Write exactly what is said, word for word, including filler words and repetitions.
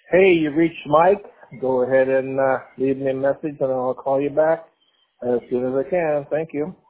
Hey, you reached Mike. Go ahead and uh, leave me a message, and I'll call you back as soon as I can. Thank you.